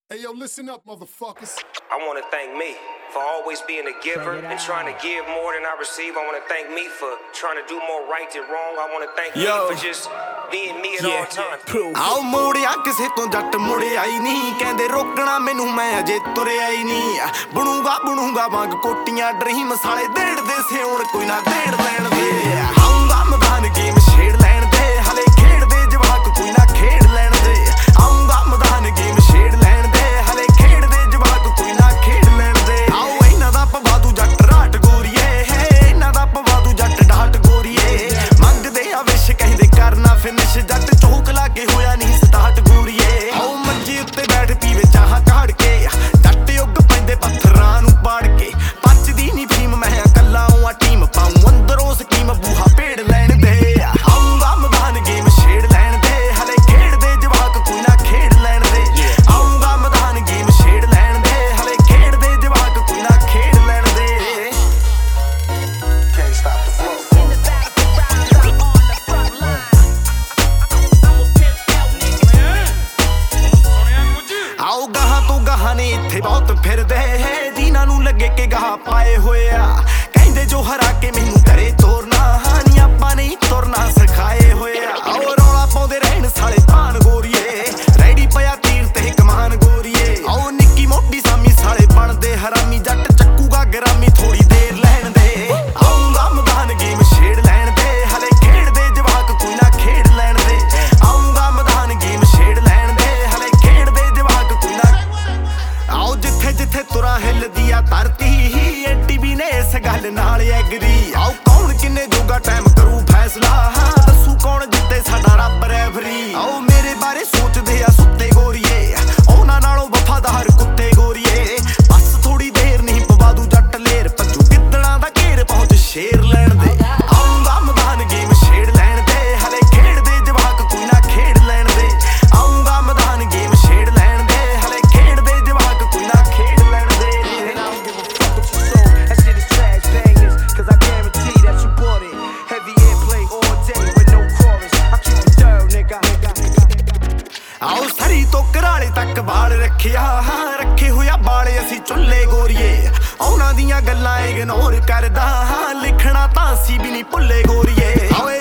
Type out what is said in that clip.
Hey, yo, listen up, motherfuckers. I want to thank me for always being a giver and trying to give more than I receive. I want to thank me for trying to do more right than wrong. I want to thank me for just being me at all times. ਆਓ ਮੋੜਿਆ ਕਿਸੇ ਤੋਂ ਜੱਟ ਮੁੜਿਆ ਹੀ ਨਹੀਂ ਕਹਿੰਦੇ ਰੋਕਣਾ ਮੈਨੂੰ ਮੈਂ ਅਜੇ ਤੁਰਿਆ ਹੀ ਨਹੀਂ ਬਣੂਗਾ ਵਾਂਗ ਕੋਟੀਆਂ ਡਰੀਮ ਸਾਲੇ ਦੇੜਦੇ ਸੇ ਹੁਣ ਕੋਈ ਨਾ ਦੇੜ ਲੈਣ ਦੇ ਆਉਂਗਾ ਮੈਦਾਨ ਗੇਮ ਛੇੜ ਲੈਣ ਦੇ ਹਲੇ ਖੇਡਦੇ ਜਵਾਕ ਕੋਈ ਨਾ ਖੇਡ ਲੈਣ ਦੇ ਆਉਂਗਾ ਮੈਦਾਨ ਗੇਮ ਛੇੜ ਲੈਣ ਦੇ ਹਲੇ ਖੇਡਦੇ ਜਵਾਕ ਕੋਈ ਨਾ ਖੇਡ ਲੈਣ ਦੇ ਆਓ ਇਹਨਾਂ ਦਾ ਪਵਾਦੂ ਜੱਟ ਰਾਟ ਗੋਰੀਏ ਇਹਨਾਂ ਦਾ ਪਵਾਦੂ ਜੱਟ ਢਾਟ ਗੋਰੀਏ ਮੰਗਦੇ ਆ ਵਿਸ਼ ਕਹਿੰਦੇ ਕਰਨਾ ਫਿਨਿਸ਼ ਜੱਟ ਚੌਕ ਲਾਗੇ ਹੋਇਆ ਨਹੀਂ ਸਟਾਰਟ ਗੋਰੀਏ ਆਓ ਮੰਜੀ ਉੱਤੇ ਬੈਠ ਪੀਵੇ ਚਾਹ ਕਾੜ ਕੇ ਜੱਟ ਉੱਗ ਪੈਂਦੇ ਪੱਥਰਾਂ ਨੂੰ ਪਾੜ ਕੇ ਪੱਚਦੀ ਨਹੀਂ ਫੀਮ ਮੈਂ ਕੱਲਾ ਆ ਟੀਮ ਪਾਉਂ ਅੰਦਰੋਂ ਸਕੀਮ ਬੂਹਾ ਪੇੜ ਲੈਣ ਦੇ ਆਉਂਗਾ ਮੈਦਾਨ ਗੇਮ ਛੇੜ ਲੈਣ ਦੇ ਹਲੇ ਖੇਡਦੇ ਜਵਾਕ ਕੋਈ ਨਾ ਖੇਡ ਲੈਣ ਦੇ ਆਉਂਗਾ ਮੈਦਾਨ ਗੇਮ ਛੇੜ ਲੈਣ ਦੇ ਹਲੇ ਖੇਡਦੇ ਜਵਾਕ ਕੋਈ ਨਾ ਖੇਡ ਲੈਣ ਦੇ Can't stop the flow. ਆਓ ਗਾਹਾਂ ਤੋਂ ਗਾਹਾਂ ਨੇ ਇੱਥੇ ਬਹੁਤ ਫਿਰਦੇ ਜਿਨ੍ਹਾਂ ਨੂੰ ਲੱਗੇ ਕਿ ਗਾਹ ਪਾਏ ਹੋਏ ਆ ਕਹਿੰਦੇ ਜੋ ਹਰਾ ਕੇ ਮੈਨੂੰ ਕਰੇ ਤੋਰਨਾ ਨੀ ਆਪਾਂ ਨਹੀਂ ਤੁਰਨਾ ਸਿਖਾਏ ਹੋਏ ਆ ਆਓ ਰੌਲਾ ਪਾਉਂਦੇ ਰਹਿਣ ਸਾਲੇ ਤਾਨ ਗੋਰੀਏ ਰੈਡੀ ਪਿਆ ਤੀਰ ਤੇ ਕਮਾਨ ਗੋਰੀਏ ਆਓ ਨਿੱਕੀ ਮੋਟੀ ਸਾਮੀ ਸਾਲੇ ਬਣਦੇ ਹਰਾਮੀ ਜੱਟ ਚੱਕੂਗਾ ਗਰਾਮੀ ਥੋੜੀ ਦੇਰ ਲੈਣ ਦੇ ਆਉਂਗਾ ਮੈਦਾਨ ਗੇਮ ਛੇੜ ਲੈਣ ਦੇ ਹਲੇ ਖੇਡਦੇ ਜਵਾਕ ਕੋਈ ਨਾ ਖੇਡ ਲੈਣ ਦੇ ਆਉਂਗਾ ਮੈਦਾਨ ਗੇਮ ਛੇੜ ਲੈਣ ਦੇ ਹਲੇ ਖੇਡਦੇ ਜਵਾਕ ਕੋਈ ਨਾ ਆਓ ਜਿੱਥੇ ਜਿੱਥੇ ਤੁਰਾਂ ਹਿੱਲਦੀ ਆ ਧਰਤੀ ਐਡੀ ਵੀ ਨੇ ਇਸ ਗੱਲ ਨਾਲ ਐਗਰੀ ਆਓ ਕੌਣ ਕਿੰਨੇ ਜੋਗਾ ਟਾਈਮ ਕਰੂ ਫੈਸਲਾ ਦੱਸੂ ਕੌਣ ਜਿੱਤੇ ਸਾਡਾ ਰੱਬ ਰੈਫਰੀ ਆਓ ਮੇਰੇ ਬਾਰੇ ਸੋਚਦੇ ਆ ਸੁੱਤੇ ਗੋਰੀਏ ਉਹਨਾਂ ਨਾਲੋਂ ਵਫਾਦਾਰ ਕੁੱਤੇ ਗੋਰੀਏ ਬਸ ਥੋੜੀ ਦੇਰ ਨਹੀਂ ਪਵਾਦੂ ਜੱਟ ਲੇਰ ਭੱਜੂ ਗਿੱਦੜਾਂ ਦਾ ਘੇਰ ਪਹੁੰਚ ਸ਼ੇਰ ਲੈਣ ਦੇ ਆਉਂਗਾ ਮੈਦਾਨ ਗੇਮ ਛੇੜ ਲੈਣ ਦੇ ਹਲੇ ਖੇਡਦੇ ਜਵਾਕ ਕੋਈ ਨਾ ਖੇਡ ਲੈਣ ਦੇ ਆਉਂਗਾ ਮੈਦਾਨ ਗੇਮ ਛੇੜ ਲੈਣ ਦੇ ਹਲੇ ਖੇਡਦੇ ਜਵਾਕ ਕੋਈ ਨਾ ਖੇਡ ਲੈਣ ਦੇ That shit is trash bangers, cause I guarantee that you bought it. Heavy airplay all day with no chorus. I keep it thorough, nigga. ਆਓ ਸਰੀ ਤੋਂ ਘਰਾਲੇ ਤੱਕ ਵਾਲ ਰੱਖੇ ਹੋਇਆ ਬਾਲੇ ਅਸੀਂ ਚੁੱਲੇ ਗੋਰੀਏ ਉਹਨਾਂ ਦੀਆਂ ਗੱਲਾਂ ਇਗਨੋਰ ਕਰਦਾ ਲਿਖਣਾ ਤਾਂ ਅਸੀਂ ਵੀ ਨਹੀਂ ਭੁੱਲੇ ਗੋਰੀਏ ਆਓ